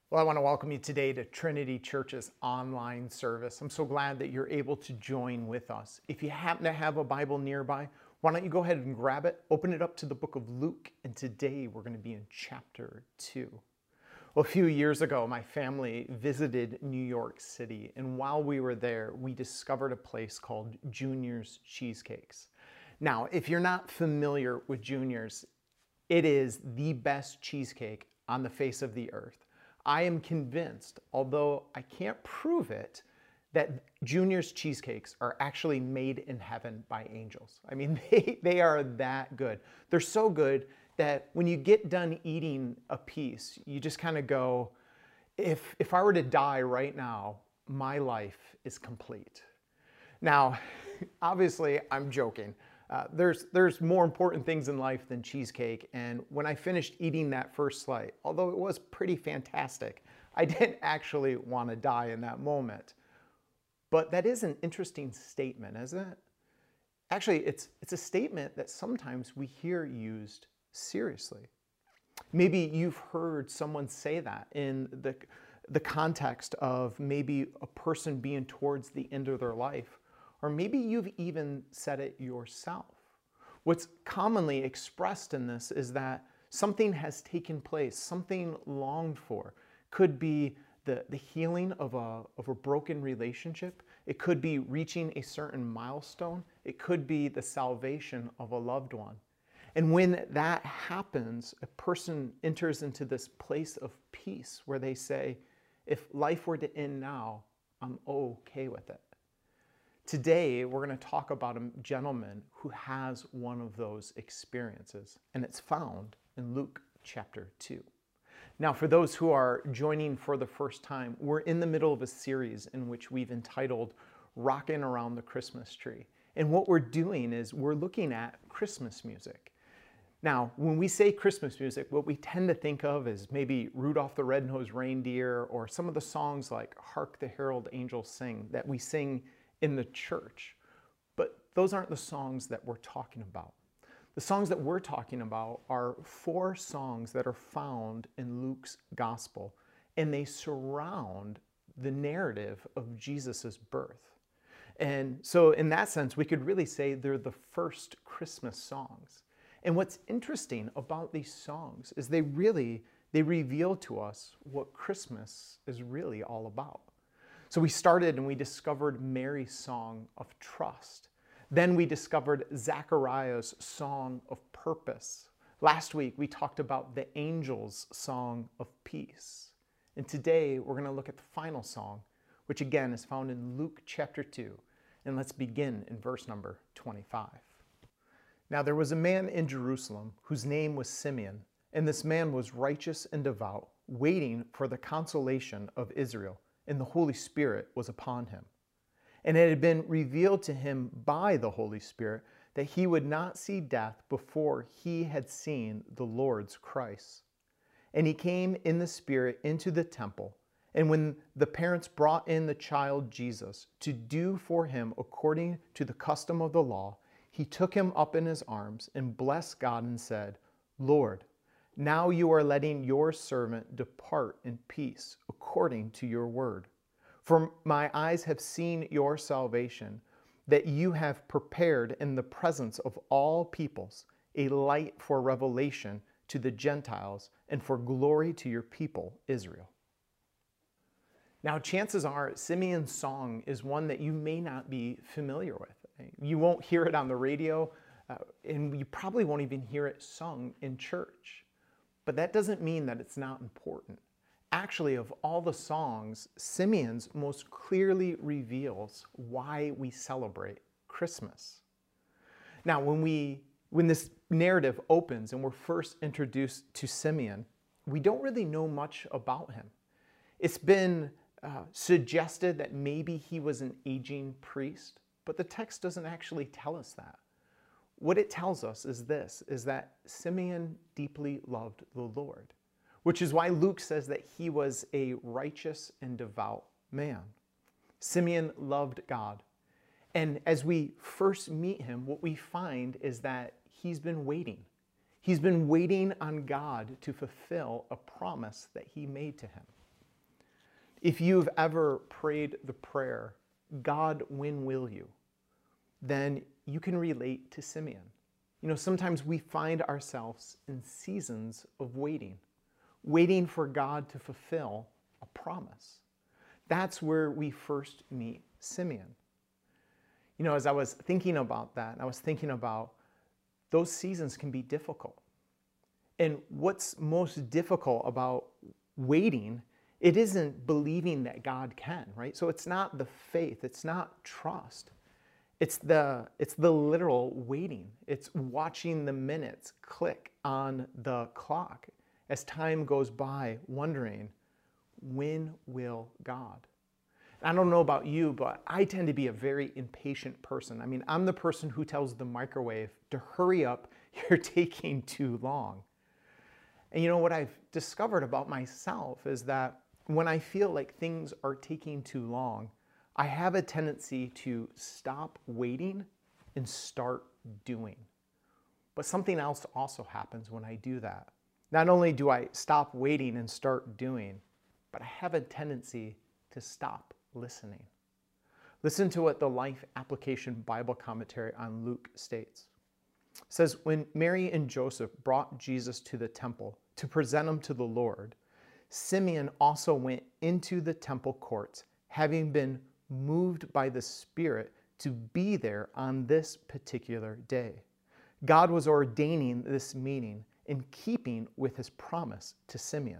Well, I want to welcome you today to Trinity Church's online service. I'm so glad that you're able to join with us. If you happen to have a Bible nearby, why don't you go ahead and grab it, open it up to the book of Luke, and today we're going to be in chapter 2. Well, a few years ago, my family visited New York City, and while we were there, we discovered a place called Junior's Cheesecakes. Now, if you're not familiar with Junior's, it is the best cheesecake on the face of the earth. I am convinced, although I can't prove it, that Junior's cheesecakes are actually made in heaven by angels. I mean, they are that good. They're so good that when you get done eating a piece, you just kind of go, if I were to die right now, my life is complete. Now, obviously, I'm joking. There's more important things in life than cheesecake, and when I finished eating that first slice, although it was pretty fantastic, I didn't actually want to die in that moment. But that is an interesting statement, isn't it? Actually, it's a statement that sometimes we hear used seriously. Maybe you've heard someone say that in the context of maybe a person being towards the end of their life. Or maybe you've even said it yourself. What's commonly expressed in this is that something has taken place, something longed for. Could be the healing of a broken relationship. It could be reaching a certain milestone. It could be the salvation of a loved one. And when that happens, a person enters into this place of peace where they say, if life were to end now, I'm okay with it. Today, we're going to talk about a gentleman who has one of those experiences, and it's found in Luke chapter 2. Now, for those who are joining for the first time, we're in the middle of a series in which we've entitled Rockin' Around the Christmas Tree. And what we're doing is we're looking at Christmas music. Now, when we say Christmas music, what we tend to think of is maybe Rudolph the Red-Nosed Reindeer or some of the songs like Hark the Herald Angels Sing that we sing in the church. But those aren't the songs that we're talking about. The songs that we're talking about are 4 songs that are found in Luke's gospel, and they surround the narrative of Jesus' birth. And so in that sense, we could really say they're the first Christmas songs. And what's interesting about these songs is they reveal to us what Christmas is really all about. So we started and we discovered Mary's song of trust. Then we discovered Zechariah's song of purpose. Last week we talked about the angels' song of peace. And today we're going to look at the final song, which again is found in Luke chapter 2. And let's begin in verse number 25. Now there was a man in Jerusalem whose name was Simeon, and this man was righteous and devout, waiting for the consolation of Israel, and the Holy Spirit was upon him. And it had been revealed to him by the Holy Spirit that he would not see death before he had seen the Lord's Christ. And he came in the Spirit into the temple, and when the parents brought in the child Jesus to do for him according to the custom of the law, he took him up in his arms and blessed God and said, Lord, now you are letting your servant depart in peace according to your word. For my eyes have seen your salvation, that you have prepared in the presence of all peoples a light for revelation to the Gentiles and for glory to your people, Israel. Now, chances are Simeon's song is one that you may not be familiar with. You won't hear it on the radio, and you probably won't even hear it sung in church. But that doesn't mean that it's not important. Actually, of all the songs, Simeon's most clearly reveals why we celebrate Christmas. Now, when this narrative opens and we're first introduced to Simeon, we don't really know much about him. It's been suggested that maybe he was an aging priest, but the text doesn't actually tell us that. What it tells us is this, is that Simeon deeply loved the Lord, which is why Luke says that he was a righteous and devout man. Simeon loved God. And as we first meet him, what we find is that he's been waiting. He's been waiting on God to fulfill a promise that he made to him. If you've ever prayed the prayer, God, when will you? Then you can relate to Simeon. You know, sometimes we find ourselves in seasons of waiting, waiting for God to fulfill a promise. That's where we first meet Simeon. You know, as I was thinking about that, I was thinking about those seasons can be difficult. And what's most difficult about waiting, it isn't believing that God can, right? So it's not the faith, it's not trust. It's the literal waiting. It's watching the minutes click on the clock as time goes by, wondering, when will God? I don't know about you, but I tend to be a very impatient person. I mean, I'm the person who tells the microwave to hurry up, you're taking too long. And you know what I've discovered about myself is that when I feel like things are taking too long, I have a tendency to stop waiting and start doing. But something else also happens when I do that. Not only do I stop waiting and start doing, but I have a tendency to stop listening. Listen to what the Life Application Bible Commentary on Luke states. It says, when Mary and Joseph brought Jesus to the temple to present him to the Lord, Simeon also went into the temple courts, having been moved by the Spirit to be there on this particular day. God was ordaining this meeting in keeping with his promise to Simeon.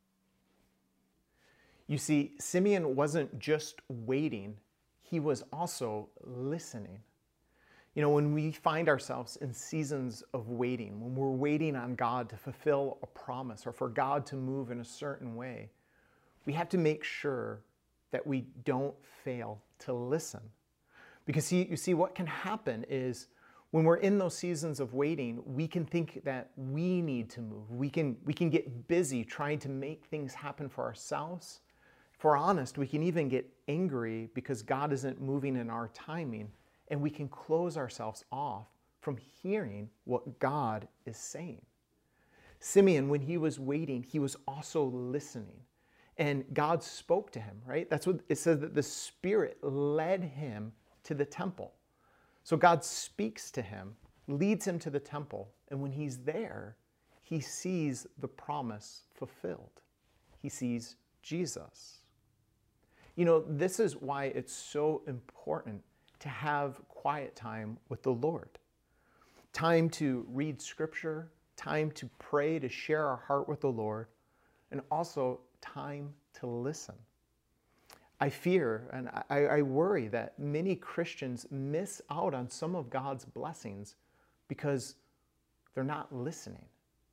You see, Simeon wasn't just waiting, he was also listening. You know, when we find ourselves in seasons of waiting, when we're waiting on God to fulfill a promise or for God to move in a certain way, we have to make sure that we don't fail to listen. Because you see, what can happen is when we're in those seasons of waiting, we can think that we need to move. We can get busy trying to make things happen for ourselves. If we're honest, we can even get angry because God isn't moving in our timing, and we can close ourselves off from hearing what God is saying. Simeon, when he was waiting, he was also listening. And God spoke to him, right? That's what it says, that the Spirit led him to the temple. So God speaks to him, leads him to the temple, and when he's there, he sees the promise fulfilled. He sees Jesus. You know, this is why it's so important to have quiet time with the Lord. Time to read Scripture, time to pray, to share our heart with the Lord, and also time to listen. I fear and I worry that many Christians miss out on some of God's blessings because they're not listening.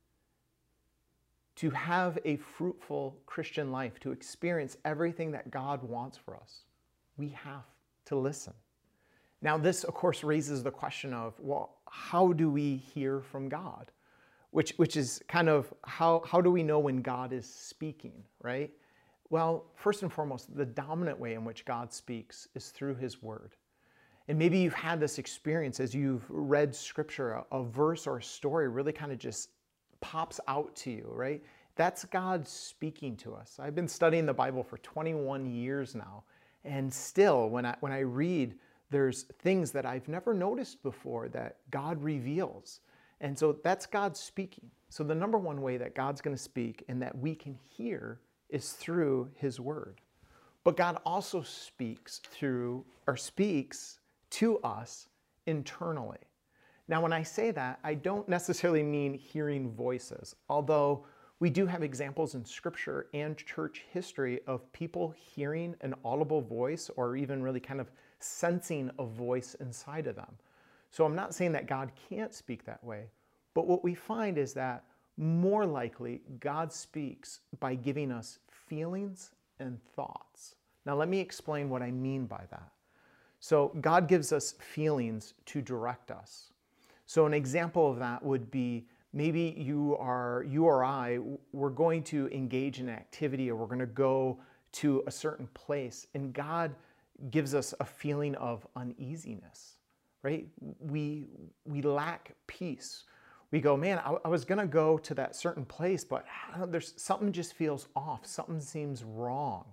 To have a fruitful Christian life, to experience everything that God wants for us, we have to listen. Now, this, of course, raises the question of, well, how do we hear from God? Which is kind of, how do we know when God is speaking, right? Well, first and foremost, the dominant way in which God speaks is through his word. And maybe you've had this experience as you've read Scripture, a verse or a story really kind of just pops out to you, right? That's God speaking to us. I've been studying the Bible for 21 years now, and still, when I read, there's things that I've never noticed before that God reveals. And so that's God speaking. So the number one way that God's going to speak and that we can hear is through his word. But God also speaks to us internally. Now, when I say that, I don't necessarily mean hearing voices, although we do have examples in Scripture and church history of people hearing an audible voice or even really kind of sensing a voice inside of them. So I'm not saying that God can't speak that way, but what we find is that more likely God speaks by giving us feelings and thoughts. Now let me explain what I mean by that. So God gives us feelings to direct us. So an example of that would be maybe you or I, we're going to engage in an activity or we're going to go to a certain place, and God gives us a feeling of uneasiness, right? We lack peace. We go, man, I was going to go to that certain place, but there's something just feels off. Something seems wrong.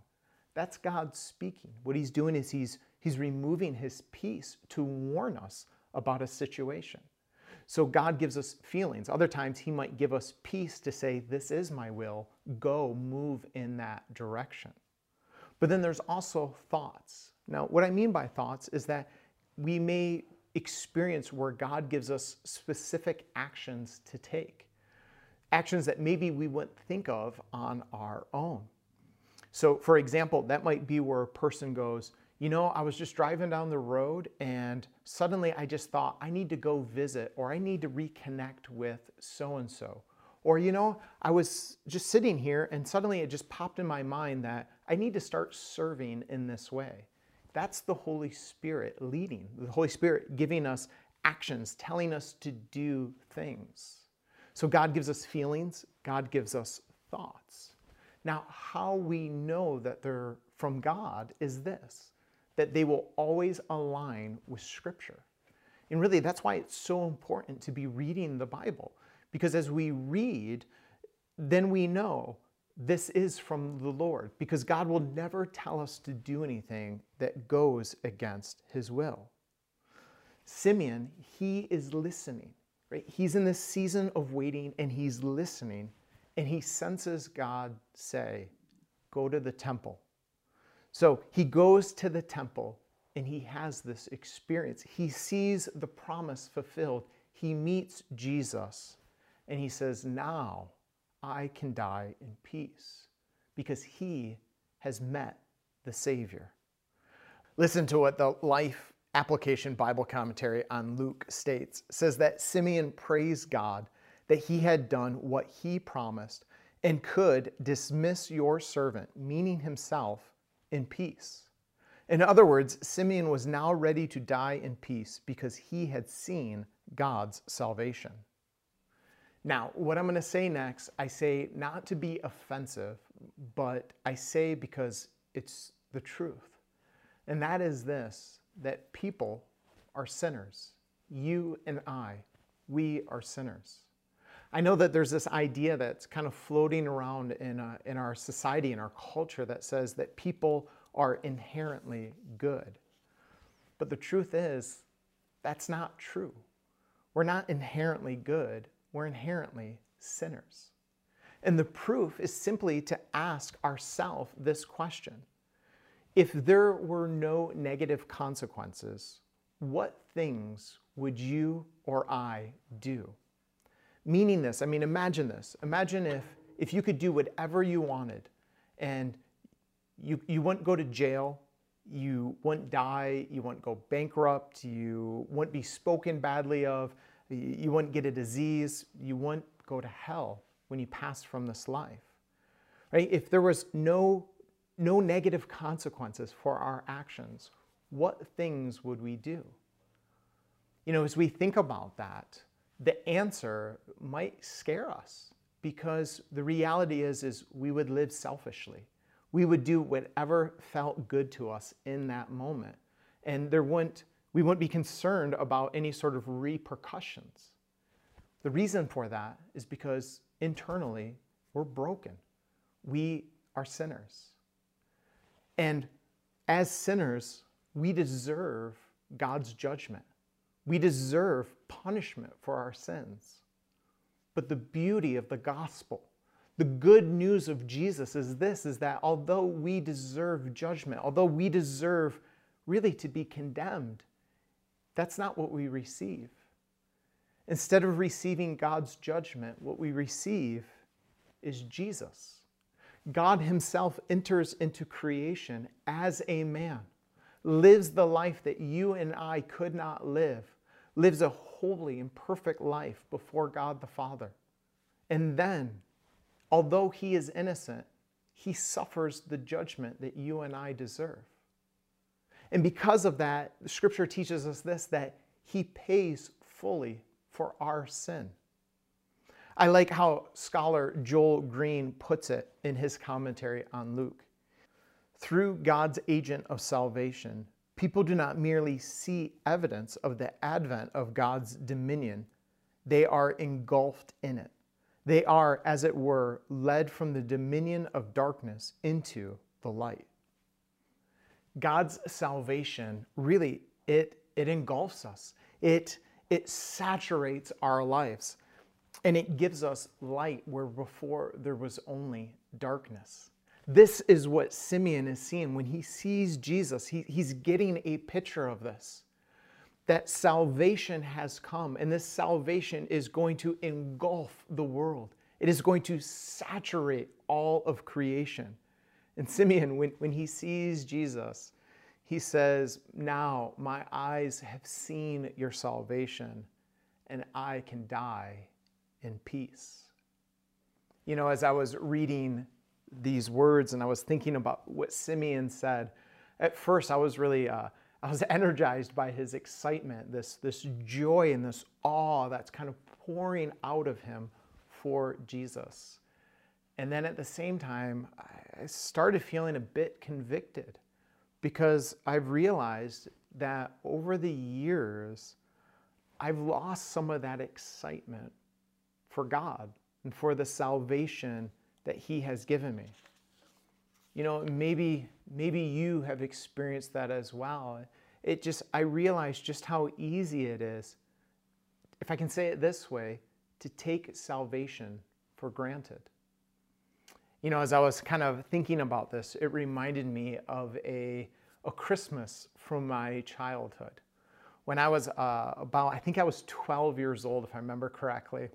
That's God speaking. What he's doing is he's removing his peace to warn us about a situation. So God gives us feelings. Other times he might give us peace to say, this is my will, go move in that direction. But then there's also thoughts. Now, what I mean by thoughts is that we may experience where God gives us specific actions to take, actions that maybe we wouldn't think of on our own. So for example, that might be where a person goes, I was just driving down the road and suddenly I just thought I need to go visit, or I need to reconnect with so-and-so. Or, I was just sitting here and suddenly it just popped in my mind that I need to start serving in this way. That's the Holy Spirit leading, the Holy Spirit giving us actions, telling us to do things. So God gives us feelings, God gives us thoughts. Now, how we know that they're from God is this, that they will always align with Scripture. And really, that's why it's so important to be reading the Bible. Because as we read, then we know this is from the Lord. Because God will never tell us to do anything that goes against his will. Simeon, he is listening, right? He's in this season of waiting and he's listening. And he senses God say, go to the temple. So he goes to the temple and he has this experience. He sees the promise fulfilled. He meets Jesus and he says, now I can die in peace because he has met the Savior. Listen to what the Life Application Bible Commentary on Luke states. It says that Simeon praised God that he had done what he promised and could dismiss your servant, meaning himself, in peace. In other words, Simeon was now ready to die in peace because he had seen God's salvation. Now, what I'm going to say next, I say not to be offensive, but I say because it's the truth. And that is this, that people are sinners. You and I, we are sinners. I know that there's this idea that's kind of floating around in our society, in our culture, that says that people are inherently good. But the truth is, that's not true. We're not inherently good. We're inherently sinners. And the proof is simply to ask ourselves this question. If there were no negative consequences, what things would you or I do? Meaning this, imagine this. Imagine if you could do whatever you wanted and you wouldn't go to jail, you wouldn't die, you wouldn't go bankrupt, you wouldn't be spoken badly of, you wouldn't get a disease, you wouldn't go to hell when you passed from this life. Right? If there was no negative consequences for our actions, what things would we do? As we think about that, the answer might scare us because the reality is we would live selfishly. We would do whatever felt good to us in that moment. And we wouldn't be concerned about any sort of repercussions. The reason for that is because internally we're broken. We are sinners. And as sinners, we deserve God's judgment. We deserve punishment for our sins. But the beauty of the gospel, the good news of Jesus is that although we deserve judgment, although we deserve really to be condemned, that's not what we receive. Instead of receiving God's judgment, what we receive is Jesus. God himself enters into creation as a man, lives the life that you and I could not live, lives a holy and perfect life before God the Father. And then, although he is innocent, he suffers the judgment that you and I deserve. And because of that, the Scripture teaches us this, that he pays fully for our sin. I like how scholar Joel Green puts it in his commentary on Luke. Through God's agent of salvation, people do not merely see evidence of the advent of God's dominion, they are engulfed in it. They are, as it were, led from the dominion of darkness into the light. God's salvation, really, it engulfs us. It saturates our lives. And it gives us light where before there was only darkness. This is what Simeon is seeing. When he sees Jesus, he's getting a picture of this. That salvation has come, and this salvation is going to engulf the world. It is going to saturate all of creation. And Simeon, when he sees Jesus, he says, now my eyes have seen your salvation, and I can die in peace. You know, as I was reading these words and I was thinking about what Simeon said, at first I was really, I was energized by his excitement, this joy and this awe that's kind of pouring out of him for Jesus. And then at the same time, I started feeling a bit convicted because I've realized that over the years, I've lost some of that excitement for God and for the salvation that He has given me. You know, maybe you have experienced that as well. I realize just how easy it is, if I can say it this way, to take salvation for granted. You know, as I was kind of thinking about this, it reminded me of a Christmas from my childhood. When I was I think I was 12 years old, if I remember correctly,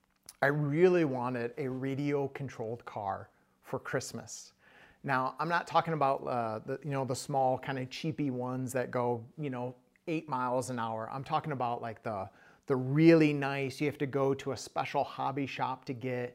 I really wanted a radio-controlled car for Christmas. Now, I'm not talking about the small kind of cheapy ones that go 8 miles an hour. I'm talking about like the really nice. You have to go to a special hobby shop to get.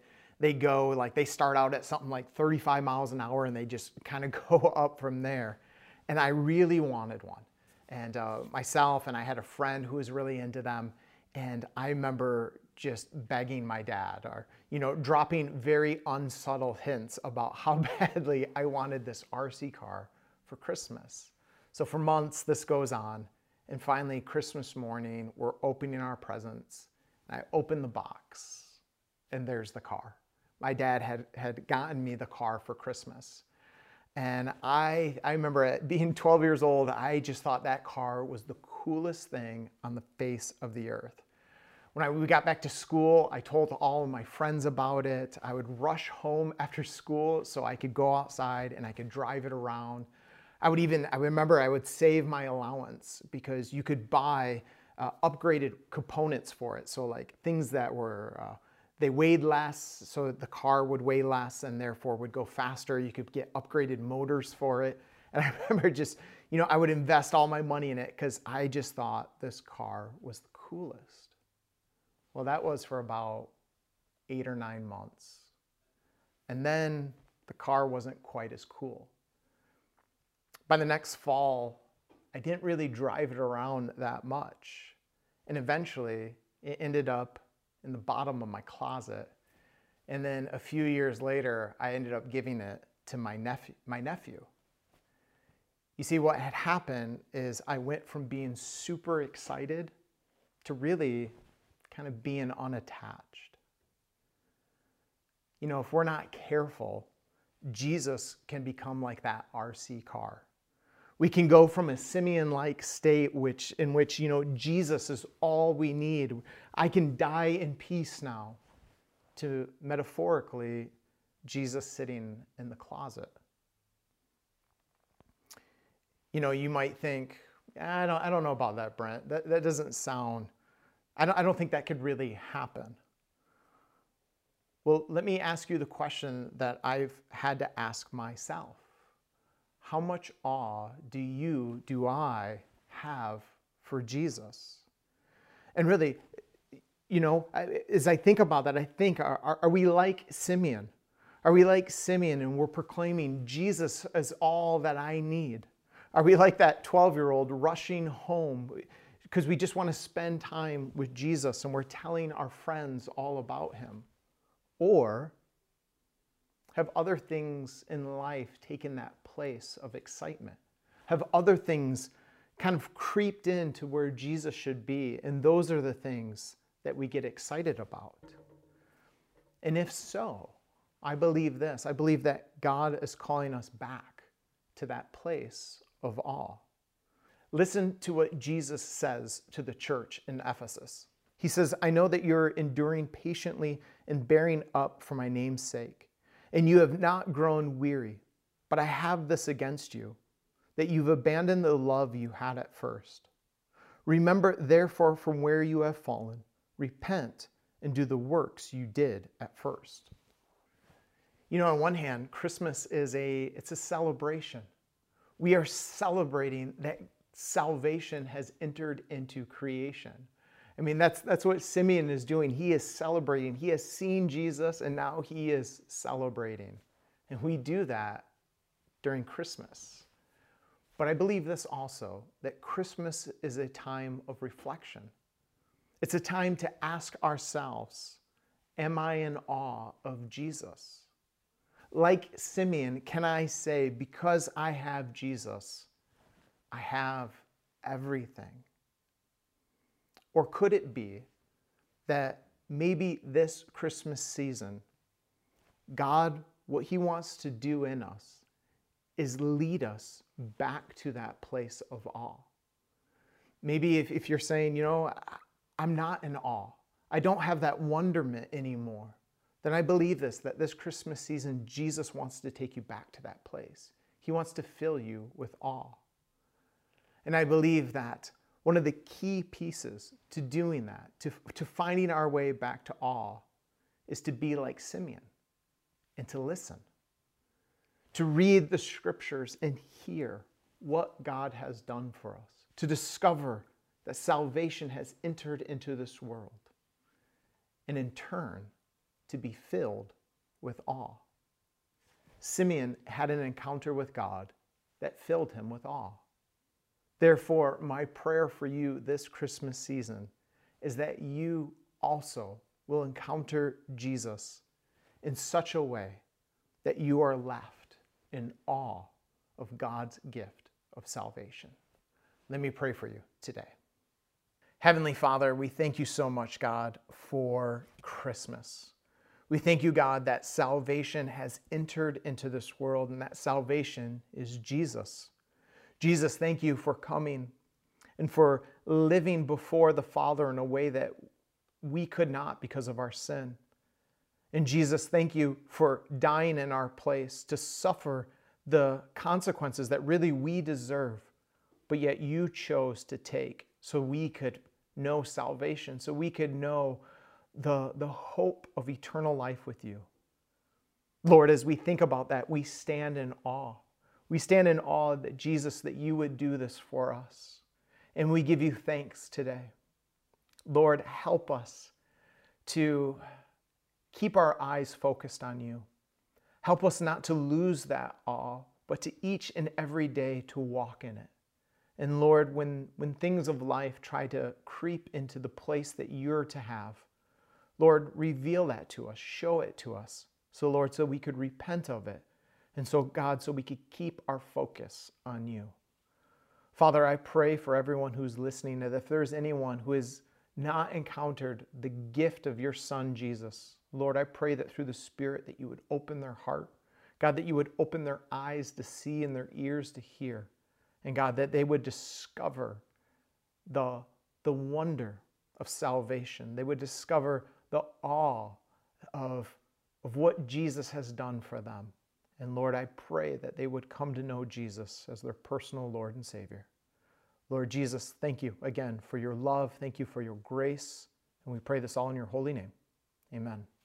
They start out at something like 35 miles an hour, and they just kind of go up from there. And I really wanted one. And myself and I had a friend who was really into them. And I remember just begging my dad, or dropping very unsubtle hints about how badly I wanted this RC car for Christmas. So for months this goes on, and finally Christmas morning we're opening our presents, and I open the box, and there's the car. My dad had gotten me the car for Christmas. And I remember being 12 years old, I just thought that car was the coolest thing on the face of the earth. When we got back to school, I told all of my friends about it. I would rush home after school so I could go outside and I could drive it around. I remember I would save my allowance because you could buy upgraded components for it. So like things that were, they weighed less, so the car would weigh less and therefore would go faster. You could get upgraded motors for it. And I remember just, I would invest all my money in it because I just thought this car was the coolest. Well, that was for about 8 or 9 months. And then the car wasn't quite as cool. By the next fall, I didn't really drive it around that much. And eventually, it ended up in the bottom of my closet. And then a few years later, I ended up giving it to my nephew. You see, what had happened is I went from being super excited to really kind of being unattached. If we're not careful, Jesus can become like that RC car. We can go from a Simeon-like state in which Jesus is all we need. I can die in peace now, to metaphorically Jesus sitting in the closet. You might think, I don't know about that, Brent. That doesn't sound, I don't think that could really happen. Well, let me ask you the question that I've had to ask myself. How much awe do I have for Jesus? And really, as I think about that, I think, are we like Simeon? Are we like Simeon and we're proclaiming Jesus as all that I need? Are we like that 12-year-old rushing home because we just want to spend time with Jesus and we're telling our friends all about him? Or have other things in life taken that place of excitement? Have other things kind of creeped into where Jesus should be, and those are the things that we get excited about? And if so, I believe this. I believe that God is calling us back to that place of awe. Listen to what Jesus says to the church in Ephesus. He says, I know that you're enduring patiently and bearing up for my name's sake, and you have not grown weary. But I have this against you, that you've abandoned the love you had at first. Remember, therefore, from where you have fallen, repent and do the works you did at first. You know, on one hand, Christmas is it's a celebration. We are celebrating that salvation has entered into creation. I mean, that's what Simeon is doing. He is celebrating. He has seen Jesus, and now he is celebrating. And we do that during Christmas. But I believe this also, that Christmas is a time of reflection. It's a time to ask ourselves, am I in awe of Jesus? Like Simeon, can I say, because I have Jesus, I have everything? Or could it be that maybe this Christmas season, God, what he wants to do in us is lead us back to that place of awe? Maybe if you're saying, you know, I'm not in awe, I don't have that wonderment anymore, then I believe that this Christmas season, Jesus wants to take you back to that place. He wants to fill you with awe. And I believe that one of the key pieces to doing that, to finding our way back to awe, is to be like Simeon and to listen, to read the scriptures and hear what God has done for us, to discover that salvation has entered into this world, and in turn, to be filled with awe. Simeon had an encounter with God that filled him with awe. Therefore, my prayer for you this Christmas season is that you also will encounter Jesus in such a way that you are left in awe of God's gift of salvation. Let me pray for you today. Heavenly Father, we thank you so much, God, for Christmas. We thank you, God, that salvation has entered into this world, and that salvation is Jesus. Jesus, thank you for coming and for living before the Father in a way that we could not because of our sin. And Jesus, thank you for dying in our place to suffer the consequences that really we deserve, but yet you chose to take so we could know salvation, so we could know the hope of eternal life with you. Lord, as we think about that, we stand in awe. We stand in awe that Jesus, that you would do this for us. And we give you thanks today. Lord, help us to keep our eyes focused on you. Help us not to lose that awe, but to each and every day to walk in it. And Lord, when things of life try to creep into the place that you're to have, Lord, reveal that to us, show it to us. So Lord, so we could repent of it. And so God, so we could keep our focus on you. Father, I pray for everyone who's listening that if there's anyone who has not encountered the gift of your Son, Jesus, Lord, I pray that through the Spirit that you would open their heart. God, that you would open their eyes to see and their ears to hear. And God, that they would discover the wonder of salvation. They would discover the awe of what Jesus has done for them. And Lord, I pray that they would come to know Jesus as their personal Lord and Savior. Lord Jesus, thank you again for your love. Thank you for your grace. And we pray this all in your holy name. Amen.